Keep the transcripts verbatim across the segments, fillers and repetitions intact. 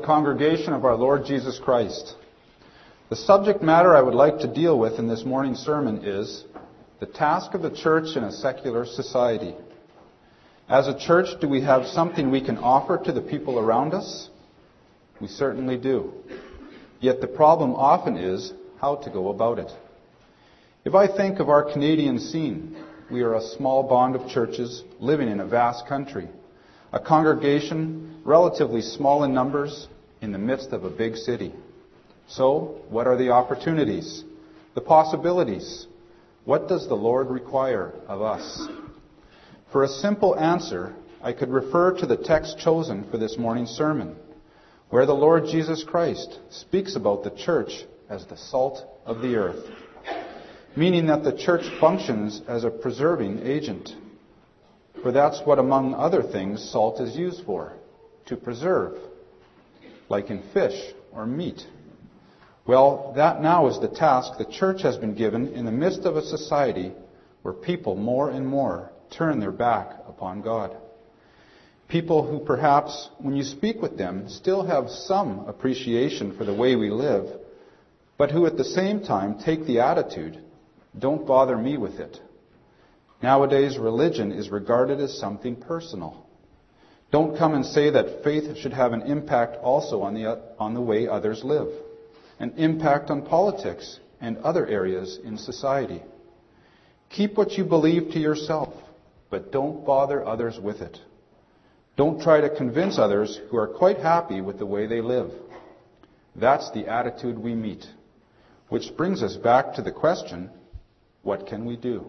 congregation of our Lord Jesus Christ. The subject matter I would like to deal with in this morning's sermon is the task of the church in a secular society. As a church, do we have something we can offer to the people around us? We certainly do. Yet the problem often is how to go about it. If I think of our Canadian scene, we are a small bond of churches living in a vast country, a congregation relatively small in numbers in the midst of a big city. So, what are the opportunities, the possibilities? What does the Lord require of us? For a simple answer, I could refer to the text chosen for this morning's sermon, where the Lord Jesus Christ speaks about the church as the salt of the earth, meaning that the church functions as a preserving agent. For that's what, among other things, salt is used for, to preserve, like in fish or meat. Well, that now is the task the church has been given in the midst of a society where people more and more turn their back upon God. People who perhaps, when you speak with them, still have some appreciation for the way we live, but who at the same time take the attitude, "Don't bother me with it." Nowadays, religion is regarded as something personal. Don't come and say that faith should have an impact also on the, on the way others live, an impact on politics and other areas in society. Keep what you believe to yourself, but don't bother others with it. Don't try to convince others who are quite happy with the way they live. That's the attitude we meet. Which brings us back to the question, what can we do?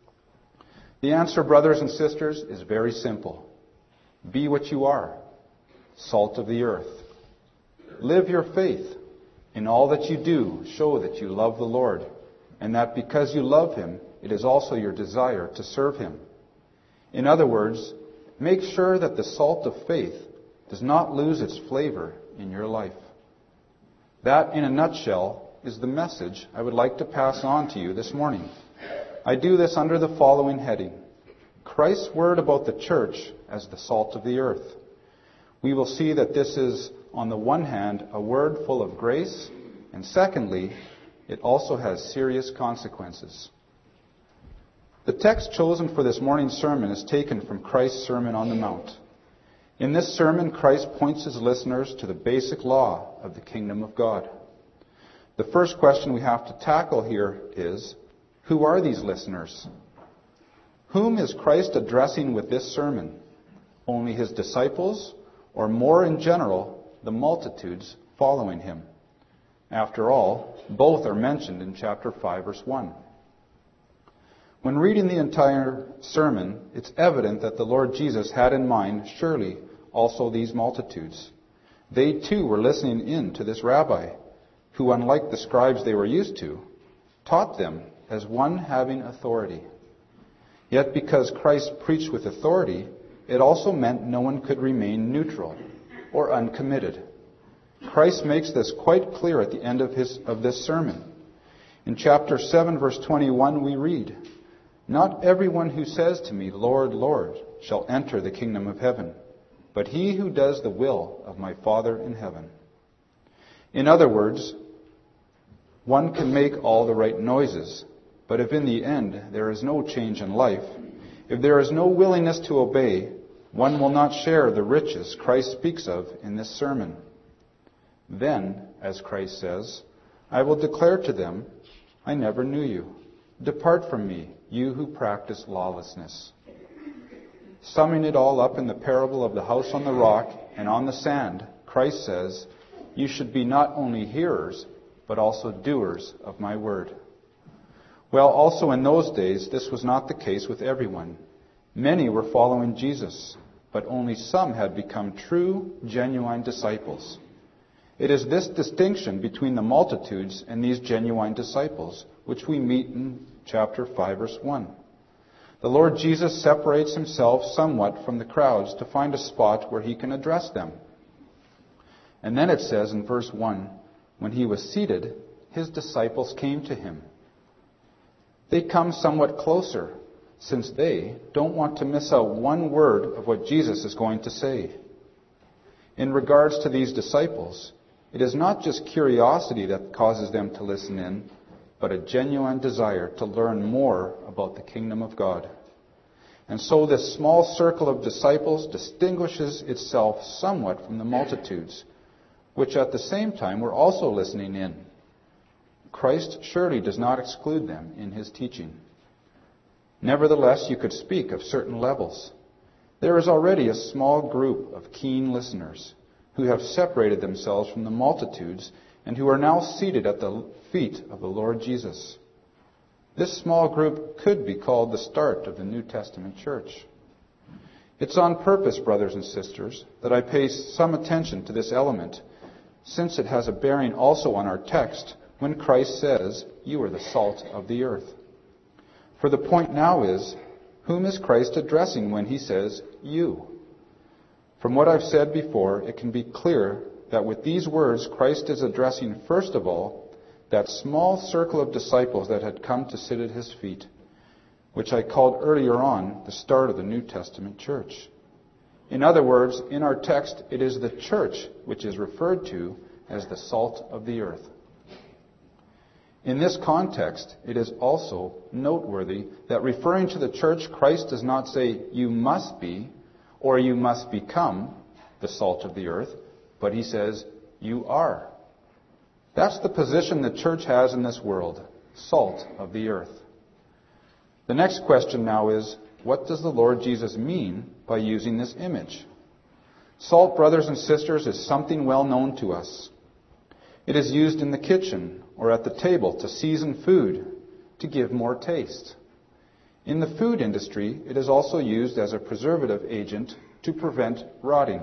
The answer, brothers and sisters, is very simple. Be what you are, salt of the earth. Live your faith. In all that you do, show that you love the Lord, and that because you love Him, it is also your desire to serve Him. In other words, make sure that the salt of faith does not lose its flavor in your life. That, in a nutshell, is the message I would like to pass on to you this morning. I do this under the following heading: Christ's word about the church as the salt of the earth. We will see that this is, on the one hand, a word full of grace, and secondly, it also has serious consequences. The text chosen for this morning's sermon is taken from Christ's Sermon on the Mount. In this sermon, Christ points his listeners to the basic law of the kingdom of God. The first question we have to tackle here is, who are these listeners? Whom is Christ addressing with this sermon? Only his disciples, or more in general, the multitudes following him? After all, both are mentioned in chapter five, verse one. When reading the entire sermon, it's evident that the Lord Jesus had in mind, surely, also these multitudes. They too were listening in to this rabbi, who, unlike the scribes they were used to, taught them as one having authority. Yet because Christ preached with authority, it also meant no one could remain neutral or uncommitted. Christ makes this quite clear at the end of, his, of this sermon. In chapter seven, verse twenty-one, we read, "Not everyone who says to me, 'Lord, Lord,' shall enter the kingdom of heaven, but he who does the will of my Father in heaven." In other words, one can make all the right noises, but if in the end there is no change in life, if there is no willingness to obey, one will not share the riches Christ speaks of in this sermon. Then, as Christ says, "I will declare to them, 'I never knew you. Depart from me, you who practice lawlessness.'" Summing it all up in the parable of the house on the rock and on the sand, Christ says, "You should be not only hearers, but also doers of my word." Well, also in those days, this was not the case with everyone. Many were following Jesus, but only some had become true, genuine disciples. It is this distinction between the multitudes and these genuine disciples which we meet in chapter five, verse one. The Lord Jesus separates himself somewhat from the crowds to find a spot where he can address them. And then it says in verse one, when he was seated, his disciples came to him. They come somewhat closer, since they don't want to miss out one word of what Jesus is going to say. In regards to these disciples, it is not just curiosity that causes them to listen in, but a genuine desire to learn more about the kingdom of God. And so this small circle of disciples distinguishes itself somewhat from the multitudes, which at the same time were also listening in. Christ surely does not exclude them in his teaching. Nevertheless, you could speak of certain levels. There is already a small group of keen listeners who have separated themselves from the multitudes and who are now seated at the feet of the Lord Jesus. This small group could be called the start of the New Testament church. It's on purpose, brothers and sisters, that I pay some attention to this element, since it has a bearing also on our text when Christ says, "You are the salt of the earth." For the point now is, whom is Christ addressing when he says, "you"? From what I've said before, it can be clear that with these words, Christ is addressing, first of all, that small circle of disciples that had come to sit at his feet, which I called earlier on the start of the New Testament church. In other words, in our text, it is the church which is referred to as the salt of the earth. In this context, it is also noteworthy that referring to the church, Christ does not say, "You must be," or "You must become the salt of the earth," but he says, "You are." That's the position the church has in this world, salt of the earth. The next question now is, what does the Lord Jesus mean by using this image? Salt, brothers and sisters, is something well known to us. It is used in the kitchen or at the table to season food, to give more taste. In the food industry, it is also used as a preservative agent to prevent rotting.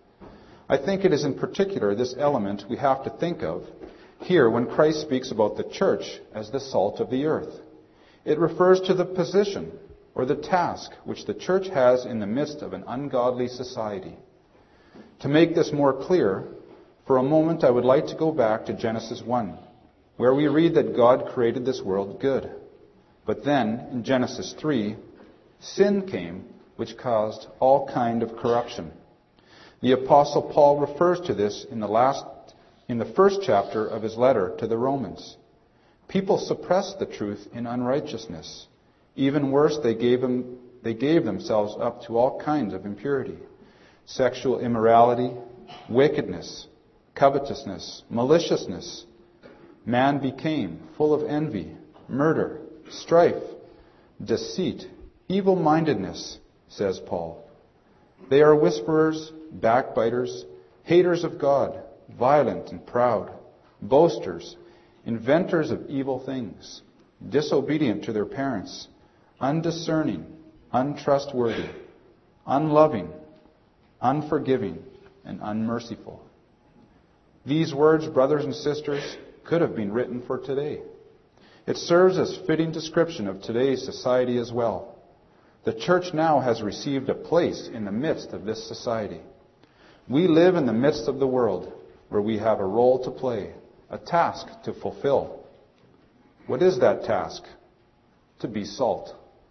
I think it is in particular this element we have to think of here when Christ speaks about the church as the salt of the earth. It refers to the position or the task which the church has in the midst of an ungodly society. To make this more clear, for a moment I would like to go back to Genesis one, where we read that God created this world good. But then, in Genesis three, sin came, which caused all kind of corruption. The Apostle Paul refers to this in the last, in the first chapter of his letter to the Romans. People suppressed the truth in unrighteousness. Even worse, they gave them, they gave themselves up to all kinds of impurity, sexual immorality, wickedness, covetousness, maliciousness. Man became full of envy, murder, strife, deceit, evil-mindedness, says Paul. They are whisperers, backbiters, haters of God, violent and proud, boasters, inventors of evil things, disobedient to their parents, undiscerning, untrustworthy, unloving, unforgiving, and unmerciful. These words, brothers and sisters, could have been written for today. It serves as fitting description of today's society as well. The church now has received a place in the midst of this society. We live in the midst of the world where we have a role to play, a task to fulfill. What is that task? To be salt.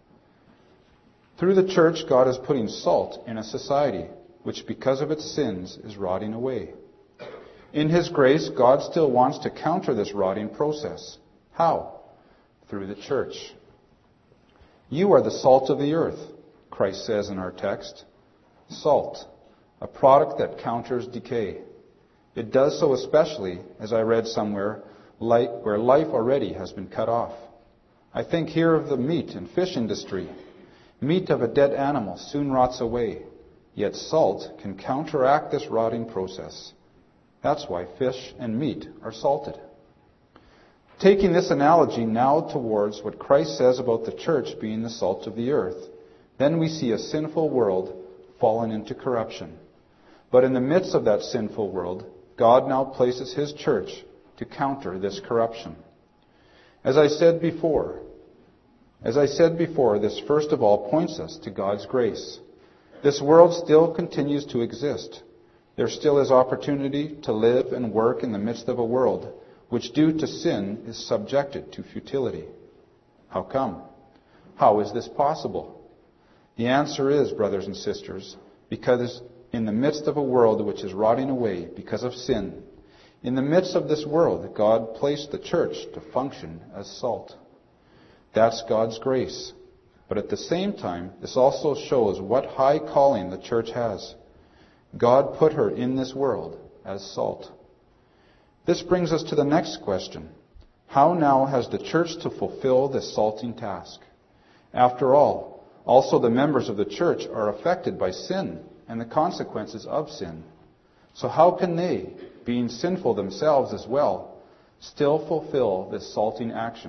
Through the church, God is putting salt in a society which, because of its sins, is rotting away. In His grace, God still wants to counter this rotting process. How? Through the church. You are the salt of the earth, Christ says in our text. Salt, a product that counters decay. It does so especially, as I read somewhere, where life already has been cut off. I think here of the meat and fish industry. Meat of a dead animal soon rots away, yet salt can counteract this rotting process. That's why fish and meat are salted. Taking this analogy now towards what Christ says about the church being the salt of the earth, then we see a sinful world fallen into corruption. But in the midst of that sinful world, God now places His church to counter this corruption. As I said before, as I said before, this first of all points us to God's grace. This world still continues to exist. There still is opportunity to live and work in the midst of a world which, due to sin, is subjected to futility. How come? How is this possible? The answer is, brothers and sisters, because in the midst of a world which is rotting away because of sin, in the midst of this world, God placed the church to function as salt. That's God's grace. But at the same time, this also shows what high calling the church has. God put her in this world as salt. This brings us to the next question. How now has the church to fulfill this salting task? After all, also the members of the church are affected by sin and the consequences of sin. So how can they, being sinful themselves as well, still fulfill this salting action?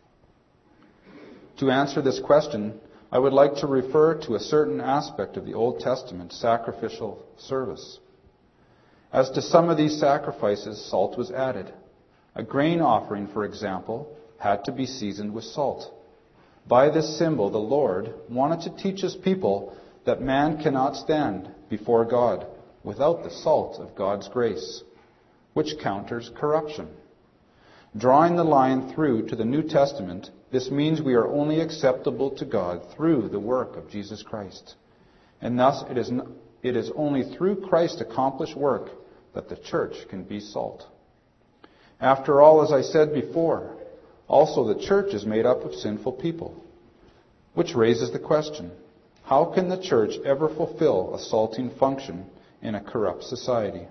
To answer this question, I would like to refer to a certain aspect of the Old Testament sacrificial service. As to some of these sacrifices, salt was added. A grain offering, for example, had to be seasoned with salt. By this symbol, the Lord wanted to teach His people that man cannot stand before God without the salt of God's grace, which counters corruption. Drawing the line through to the New Testament, this means we are only acceptable to God through the work of Jesus Christ. And thus it is, it is only through Christ's accomplished work that the church can be salt. After all, as I said before, also the church is made up of sinful people, which raises the question, how can the church ever fulfill a salting function in a corrupt society?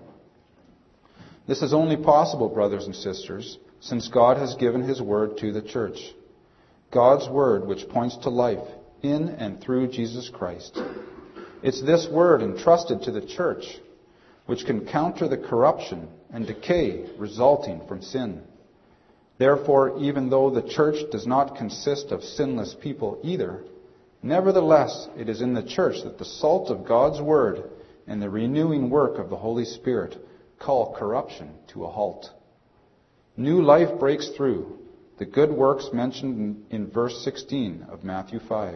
This is only possible, brothers and sisters, since God has given His word to the church. God's word which points to life in and through Jesus Christ. It's this word entrusted to the church which can counter the corruption and decay resulting from sin. Therefore, even though the church does not consist of sinless people either, nevertheless it is in the church that the salt of God's word and the renewing work of the Holy Spirit call corruption to a halt. New life breaks through, the good works mentioned in, in verse sixteen of Matthew five.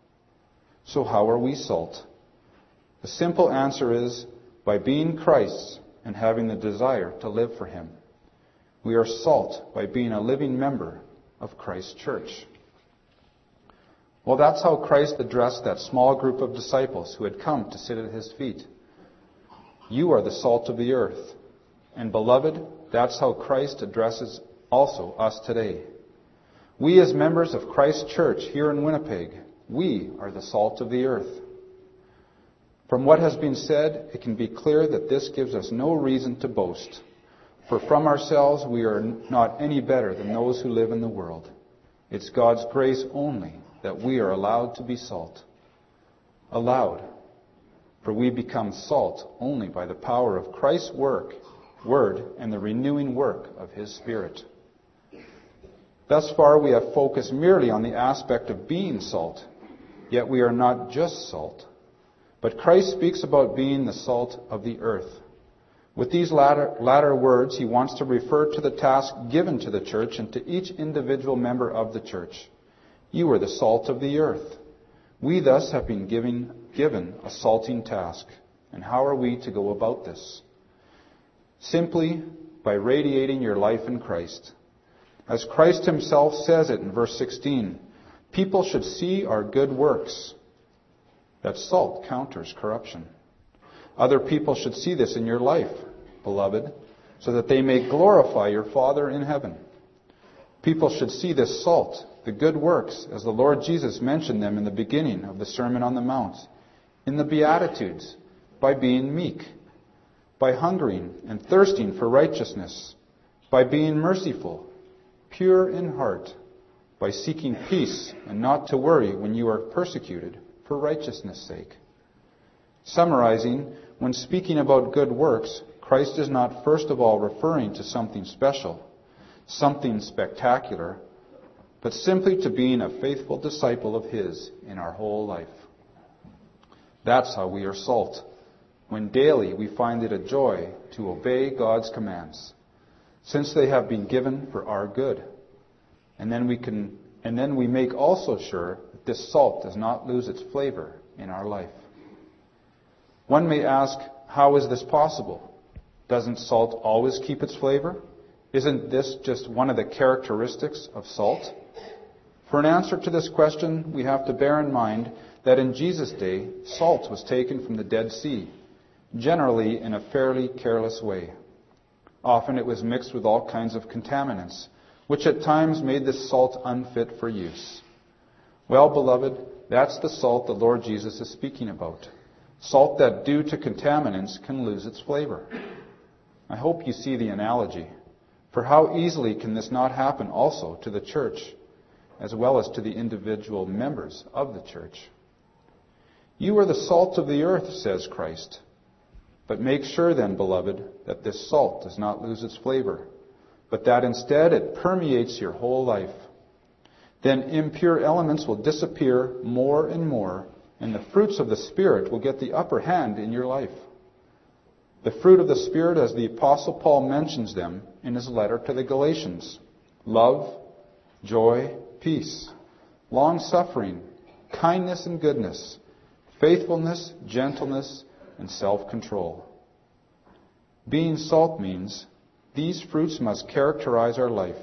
So how are we salt? The simple answer is by being Christ's and having the desire to live for Him. We are salt by being a living member of Christ's church. Well, that's how Christ addressed that small group of disciples who had come to sit at His feet. You are the salt of the earth. And beloved, that's how Christ addresses also us today. We as members of Christ's church here in Winnipeg, we are the salt of the earth. From what has been said, it can be clear that this gives us no reason to boast. For from ourselves we are not any better than those who live in the world. It's God's grace only that we are allowed to be salt. Allowed. For we become salt only by the power of Christ's work, word, and the renewing work of His Spirit. Thus far we have focused merely on the aspect of being salt, yet we are not just salt. But Christ speaks about being the salt of the earth. With these latter, latter words, He wants to refer to the task given to the church and to each individual member of the church. You are the salt of the earth. We thus have been given, given a salting task. And how are we to go about this? Simply by radiating your life in Christ. As Christ Himself says it in verse sixteen, people should see our good works. That salt counters corruption. Other people should see this in your life, beloved, so that they may glorify your Father in heaven. People should see this salt, the good works, as the Lord Jesus mentioned them in the beginning of the Sermon on the Mount, in the Beatitudes, by being meek, by hungering and thirsting for righteousness, by being merciful, pure in heart, by seeking peace and not to worry when you are persecuted for righteousness' sake. Summarizing, when speaking about good works, Christ is not first of all referring to something special, something spectacular, but simply to being a faithful disciple of His in our whole life. That's how we are salt, when daily we find it a joy to obey God's commands, since they have been given for our good. And then we can, and then we make also sure that this salt does not lose its flavor in our life. One may ask, how is this possible? Doesn't salt always keep its flavor? Isn't this just one of the characteristics of salt? For an answer to this question, we have to bear in mind that in Jesus' day, salt was taken from the Dead Sea, generally in a fairly careless way. Often it was mixed with all kinds of contaminants, which at times made this salt unfit for use. Well, beloved, that's the salt the Lord Jesus is speaking about. Salt that, due to contaminants, can lose its flavor. I hope you see the analogy. For how easily can this not happen also to the church, as well as to the individual members of the church? You are the salt of the earth, says Christ. But make sure then, beloved, that this salt does not lose its flavor, but that instead it permeates your whole life. Then impure elements will disappear more and more, and the fruits of the Spirit will get the upper hand in your life. The fruit of the Spirit, as the Apostle Paul mentions them in his letter to the Galatians: love, joy, peace, long-suffering, kindness and goodness, faithfulness, gentleness, and self-control. Being salt means these fruits must characterize our life.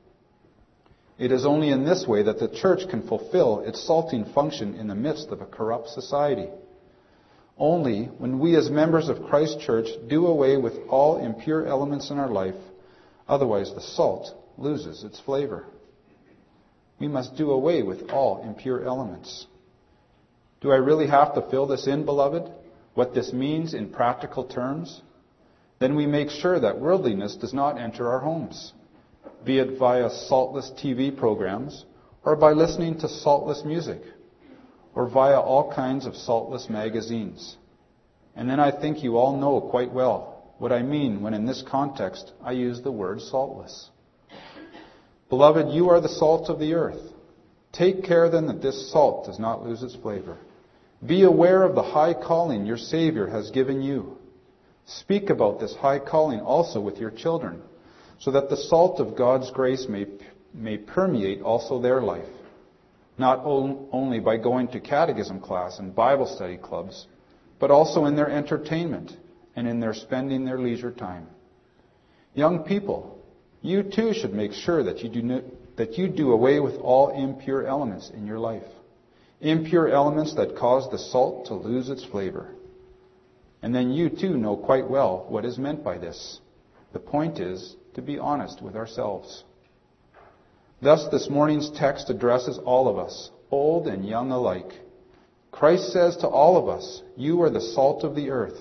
It is only in this way that the church can fulfill its salting function in the midst of a corrupt society. Only when we as members of Christ's church do away with all impure elements in our life, otherwise the salt loses its flavor. We must do away with all impure elements. Do I really have to fill this in, beloved? What this means in practical terms? Then we make sure that worldliness does not enter our homes, be it via saltless T V programs, or by listening to saltless music, or via all kinds of saltless magazines. And then I think you all know quite well what I mean when in this context I use the word saltless. Beloved, you are the salt of the earth. Take care then that this salt does not lose its flavor. Be aware of the high calling your Savior has given you. Speak about this high calling also with your children, so that the salt of God's grace may, may permeate also their life, not only by going to catechism class and Bible study clubs, but also in their entertainment and in their spending their leisure time. Young people, you too should make sure that you do, no, that you do away with all impure elements in your life. Impure elements that cause the salt to lose its flavor. And then you too know quite well what is meant by this. The point is to be honest with ourselves. Thus, this morning's text addresses all of us, old and young alike. Christ says to all of us, you are the salt of the earth.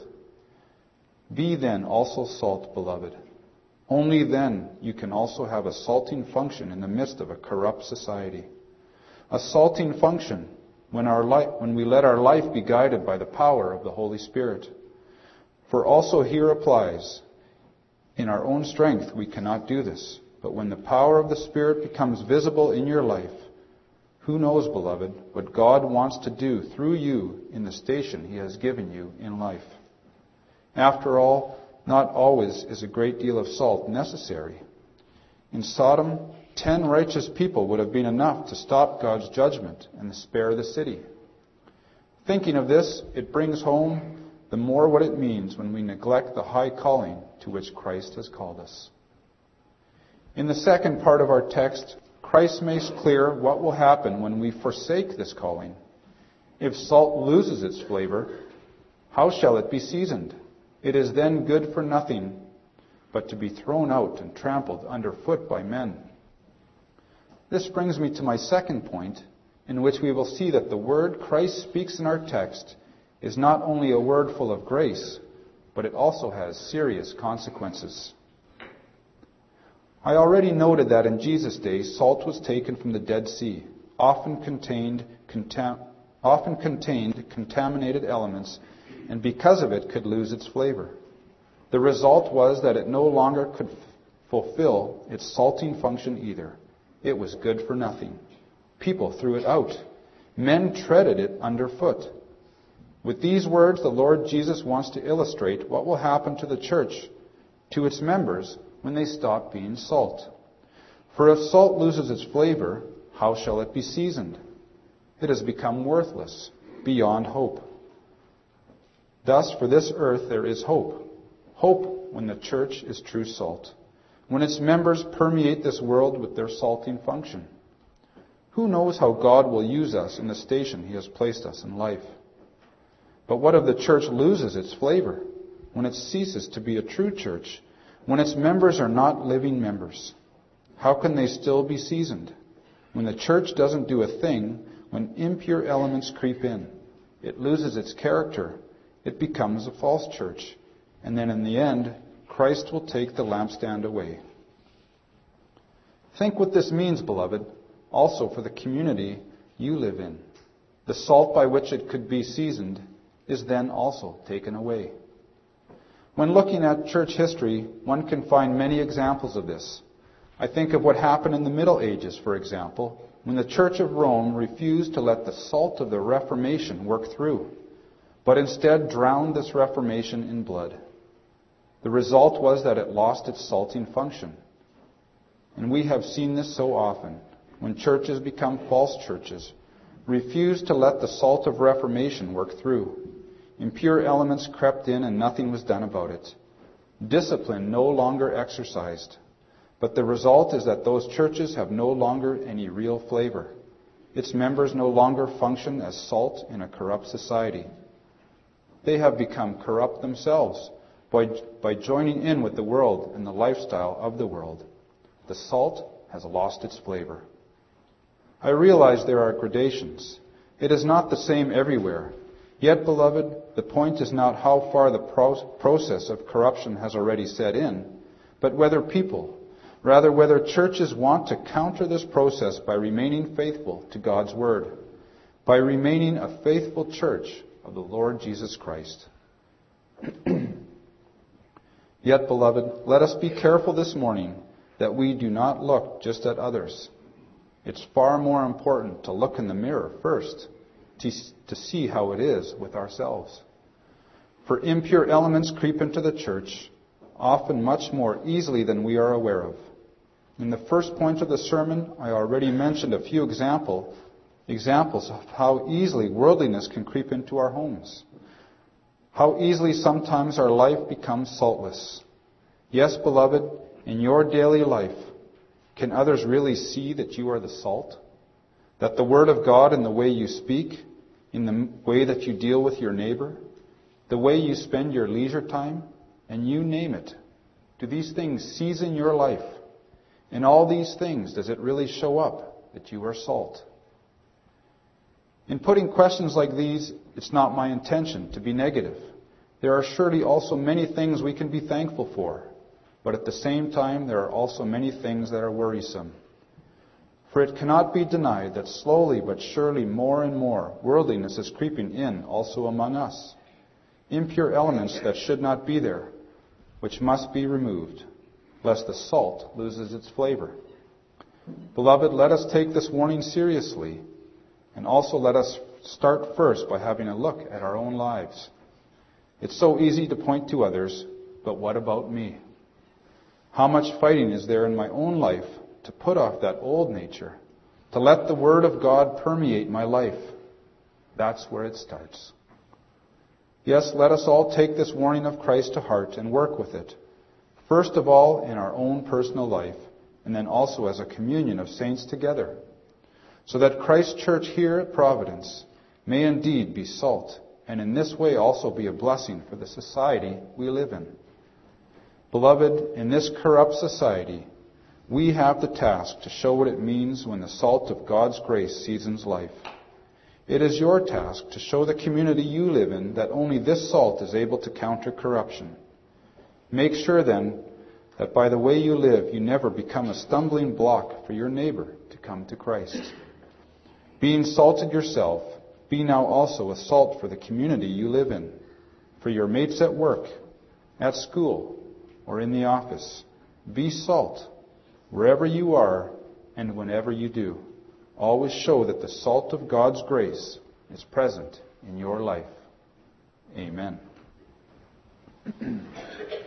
Be then also salt, beloved. Only then you can also have a salting function in the midst of a corrupt society. A salting function when, our life, when we let our life be guided by the power of the Holy Spirit. For also here applies, in our own strength we cannot do this. But when the power of the Spirit becomes visible in your life, who knows, beloved, what God wants to do through you in the station He has given you in life. After all, not always is a great deal of salt necessary. In Sodom, ten righteous people would have been enough to stop God's judgment and spare the city. Thinking of this, it brings home the more what it means when we neglect the high calling to which Christ has called us. In the second part of our text, Christ makes clear what will happen when we forsake this calling. If salt loses its flavor, how shall it be seasoned? It is then good for nothing but to be thrown out and trampled underfoot by men. This brings me to my second point, in which we will see that the word Christ speaks in our text is not only a word full of grace, but it also has serious consequences. I already noted that in Jesus' day, salt was taken from the Dead Sea, often contained, contam- often contained contaminated elements, and because of it could lose its flavor. The result was that it no longer could f- fulfill its salting function either. It was good for nothing. People threw it out. Men treaded it underfoot. With these words, the Lord Jesus wants to illustrate what will happen to the church, to its members, when they stop being salt. For if salt loses its flavor, how shall it be seasoned? It has become worthless, beyond hope. Thus, for this earth there is hope. Hope when the church is true salt, when its members permeate this world with their salting function. Who knows how God will use us in the station He has placed us in life? But what if the church loses its flavor? when it ceases to be a true church, when its members are not living members? How can they still be seasoned? When the church doesn't do a thing, when impure elements creep in, it loses its character, it becomes a false church, and then in the end, Christ will take the lampstand away. Think what this means, beloved, also for the community you live in. The salt by which it could be seasoned is then also taken away. When looking at church history, one can find many examples of this. I think of what happened in the Middle Ages, for example, when the Church of Rome refused to let the salt of the Reformation work through, but instead drowned this Reformation in blood. The result was that it lost its salting function. And we have seen this so often, when churches become false churches, refuse to let the salt of Reformation work through. Impure elements crept in and nothing was done about it. Discipline no longer exercised. But the result is that those churches have no longer any real flavor. Its members no longer function as salt in a corrupt society. They have become corrupt themselves by, by joining in with the world and the lifestyle of the world. The salt has lost its flavor. I realize there are gradations. It is not the same everywhere. Yet, beloved, the point is not how far the pro- process of corruption has already set in, but whether people, rather whether churches want to counter this process by remaining faithful to God's Word, by remaining a faithful church of the Lord Jesus Christ. Yet, beloved, let us be careful this morning that we do not look just at others. It's far more important to look in the mirror first, to, to see how it is with ourselves. For impure elements creep into the church, often much more easily than we are aware of. In the first point of the sermon, I already mentioned a few example, examples of how easily worldliness can creep into our homes. How easily sometimes our life becomes saltless. Yes, beloved, in your daily life, can others really see that you are the salt? That the Word of God in the way you speak, in the way that you deal with your neighbor, the way you spend your leisure time, and you name it. Do these things season your life? In all these things, does it really show up that you are salt? In putting questions like these, it's not my intention to be negative. There are surely also many things we can be thankful for. But at the same time, there are also many things that are worrisome. For it cannot be denied that slowly but surely more and more worldliness is creeping in also among us. Impure elements that should not be there, which must be removed, lest the salt loses its flavor. Beloved, let us take this warning seriously, and also let us start first by having a look at our own lives. It's so easy to point to others, but what about me? How much fighting is there in my own life to put off that old nature, to let the Word of God permeate my life? That's where it starts. Yes, let us all take this warning of Christ to heart and work with it. First of all, in our own personal life, and then also as a communion of saints together, so that Christ's church here at Providence may indeed be salt, and in this way also be a blessing for the society we live in. Beloved, in this corrupt society, we have the task to show what it means when the salt of God's grace seasons life. It is your task to show the community you live in that only this salt is able to counter corruption. Make sure then that by the way you live, you never become a stumbling block for your neighbor to come to Christ. Being salted yourself, be now also a salt for the community you live in, for your mates at work, at school, or in the office. Be salt wherever you are and whenever you do. Always show that the salt of God's grace is present in your life. Amen.